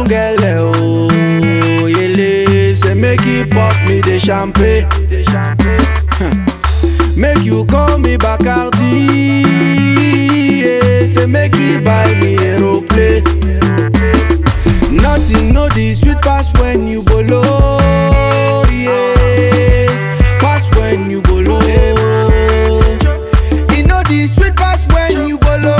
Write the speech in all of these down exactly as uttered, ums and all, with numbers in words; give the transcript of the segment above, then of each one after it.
young girl, oh, yele, say make it pop me the champagne. Make you call me Bacardi, yeah, say make it buy me aeroplane. Nothing know the sweet pass when you bolo, yeah, pass when you bolo. You know the sweet pass when you bolo,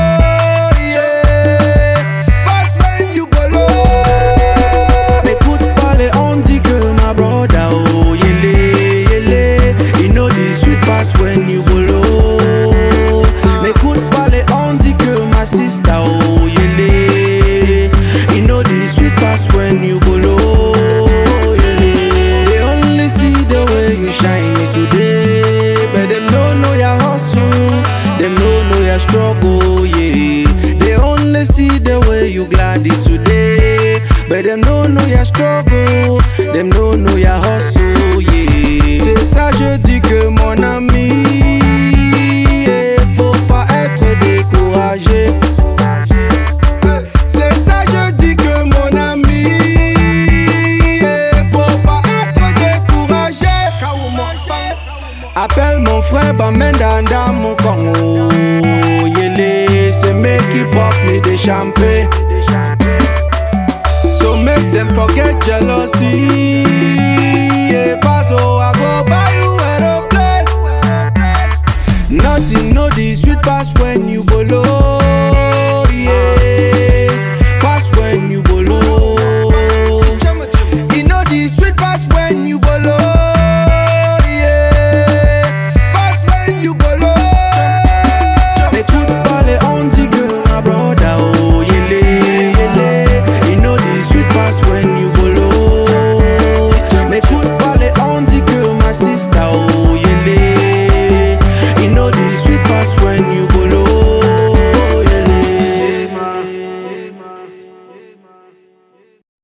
yeah, pass when you bolo. Écoute pas les on dit que ma brother, oh, yele, yele. You know the sweet pass when you bolo. N'écoute pas les on dit que ma sister, oh, yele. You know the sweet pass when you bolo, yele. They only see the way you shine it today, but them don't know your hustle, them don't know your struggle, yeah. They only see the way you glad it today, but them don't know your struggle, them don't know your hustle, yeah. C'est ça je dis que mon ami, yeah, faut pas être découragé. C'est ça je dis que mon ami, yeah, faut pas être découragé. Appelle mon frère Bamenda dans mon Congo, yele, c'est make it pop me the champagne. So make them forget jealousy, yeah, pass oh I go buy you aeroplane. Nothing know the sweet pass